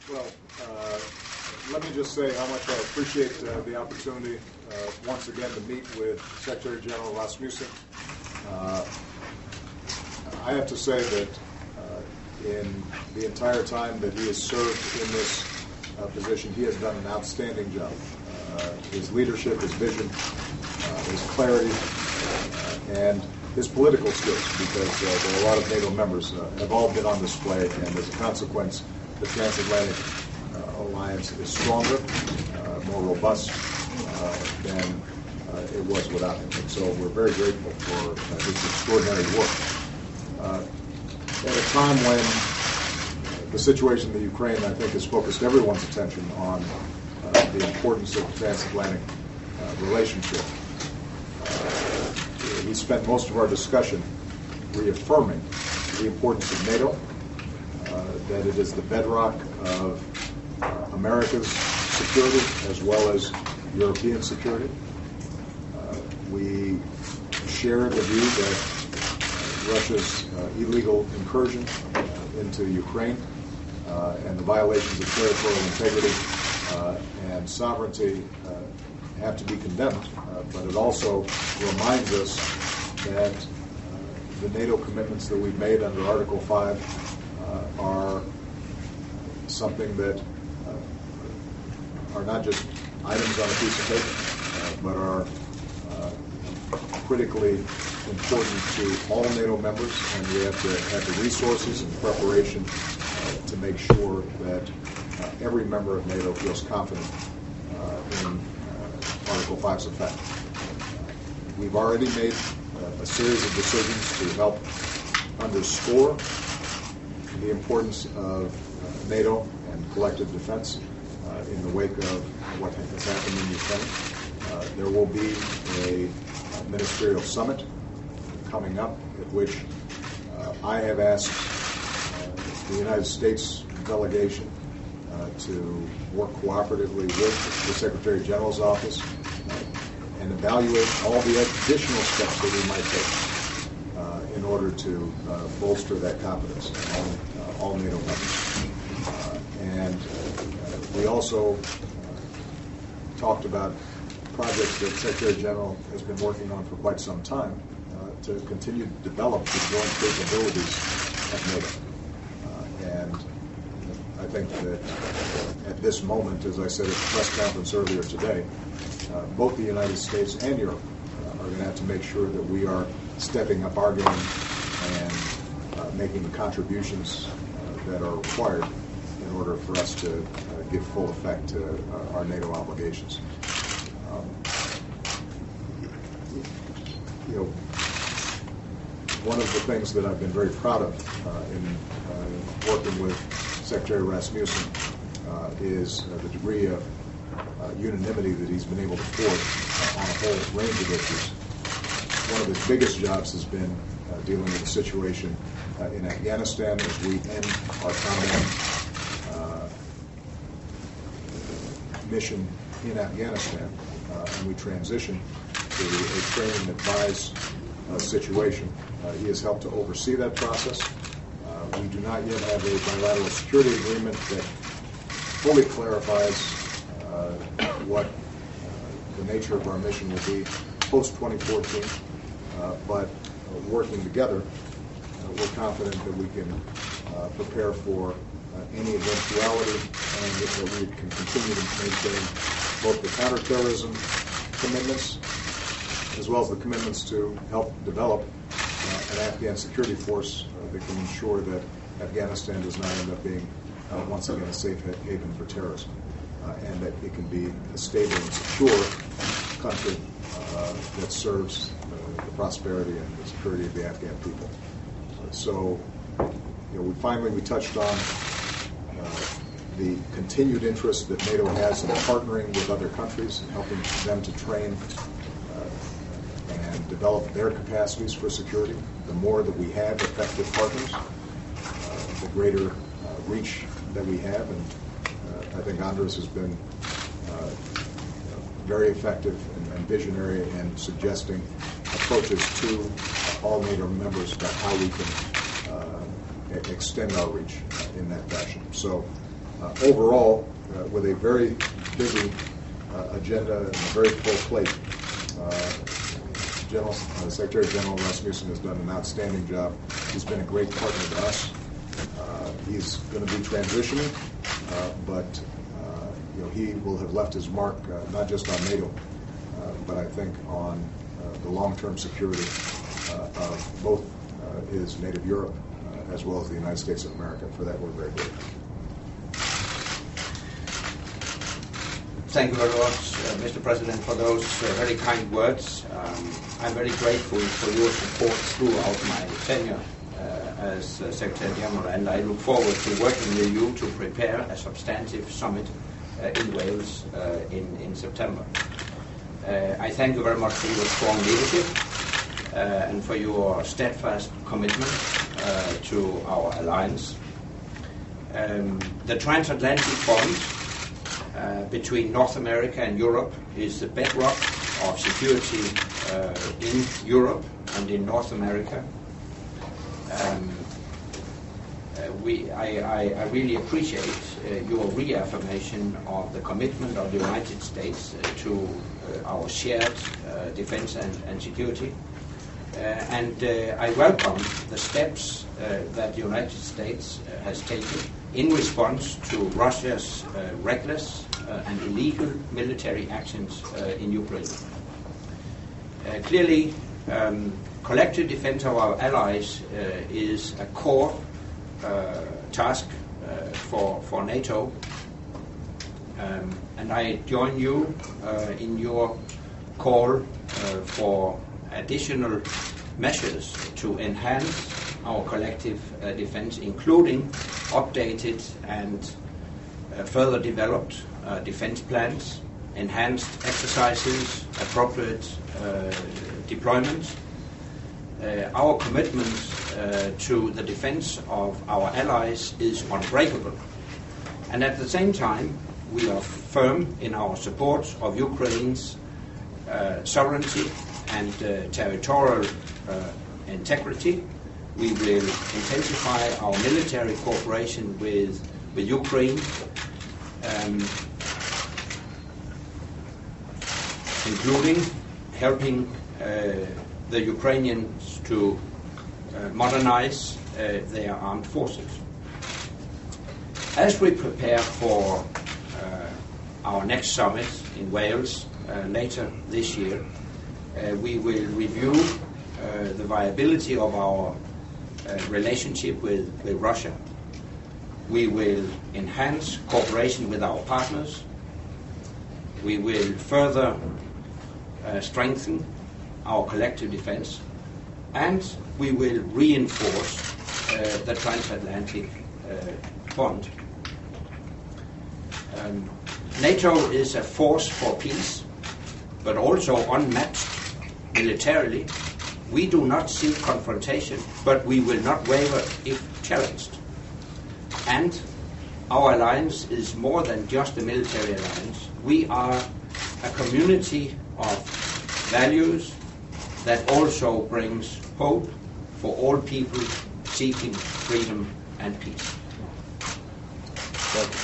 Well, let me just say how much I appreciate the opportunity once again to meet with Secretary General Rasmussen. I have to say that in the entire time that he has served in this position, he has done an outstanding job. His leadership, his vision, his clarity, and his political skills, because there are a lot of NATO members, have all been on display, and as a consequence, the transatlantic alliance is stronger, more robust than it was without him. And so we're very grateful for his extraordinary work. At a time when the situation in the Ukraine, I think, has focused everyone's attention on the importance of the transatlantic relationship, we spent most of our discussion reaffirming the importance of NATO, that it is the bedrock of America's security as well as European security. We share the view that Russia's illegal incursion into Ukraine and the violations of territorial integrity and sovereignty have to be condemned, but it also reminds us that the NATO commitments that we've made under Article 5 are something that are not just items on a piece of paper, but are critically important to all NATO members, and we have to have the resources and preparation to make sure that every member of NATO feels confident in Article 5's effect. We've already made a series of decisions to help underscore the importance of NATO and collective defense in the wake of what has happened in Ukraine. There will be a ministerial summit coming up at which I have asked the United States delegation to work cooperatively with the Secretary General's office and evaluate all the additional steps that we might take in order to bolster that confidence among all NATO members. And we also talked about projects that Secretary General has been working on for quite some time to continue to develop the joint capabilities of NATO. And I think that at this moment, as I said at the press conference earlier today, both the United States and Europe are going to have to make sure that we are stepping up our game and making the contributions that are required in order for us to give full effect to our NATO obligations. One of the things that I've been very proud of in working with Secretary Rasmussen is the degree of unanimity that he's been able to forge on a whole range of issues. One of his biggest jobs has been dealing with the situation in Afghanistan as we end our combat mission in Afghanistan and we transition to a train and advise situation. He has helped to oversee that process. We do not yet have a bilateral security agreement that fully clarifies what the nature of our mission will be post-2014, but working together, we're confident that we can prepare for any eventuality and that we can continue to maintain both the counterterrorism commitments as well as the commitments to help develop an Afghan security force that can ensure that Afghanistan does not end up being once again a safe haven for terrorism, and that it can be a stable and secure country that serves the prosperity and the security of the Afghan people. So, we touched on the continued interest that NATO has in partnering with other countries and helping them to train and develop their capacities for security. The more that we have effective partners, the greater reach that we have. And I think Andres has been very effective and visionary in suggesting approaches to all NATO members about how we can extend our reach in that fashion. So Overall, with a very busy agenda and a very full plate, Secretary General Rasmussen has done an outstanding job. He's been a great partner to us. He's going to be transitioning, but he will have left his mark not just on NATO, but I think on the long-term security of both his native Europe as well as the United States of America. For that, we're very grateful. Thank you very much, Mr. President, for those very kind words. I'm very grateful for your support throughout my tenure as Secretary General, and I look forward to working with you to prepare a substantive summit in Wales in September. I thank you very much for your strong leadership and for your steadfast commitment to our alliance. The transatlantic bond between North America and Europe is the bedrock of security in Europe and in North America. I really appreciate your reaffirmation of the commitment of the United States to our shared defense and security. And I welcome the steps that the United States has taken in response to Russia's reckless and illegal military actions in Ukraine. Clearly, collective defense of our allies is a core task for NATO, and I join you in your call for additional measures to enhance our collective defense, including updated and further developed defense plans, enhanced exercises, appropriate deployments. Our commitment to the defense of our allies is unbreakable. And at the same time, we are firm in our support of Ukraine's sovereignty and territorial integrity. We will intensify our military cooperation with Ukraine, including helping the Ukrainians to modernize their armed forces. As we prepare for our next summit in Wales later this year, we will review the viability of our relationship with Russia. We will enhance cooperation with our partners. We will further strengthen our collective defense, and we will reinforce the transatlantic bond. NATO is a force for peace, but also unmatched militarily. We do not seek confrontation, but we will not waver if challenged. And our alliance is more than just a military alliance. We are a community of values that also brings hope for all people seeking freedom and peace.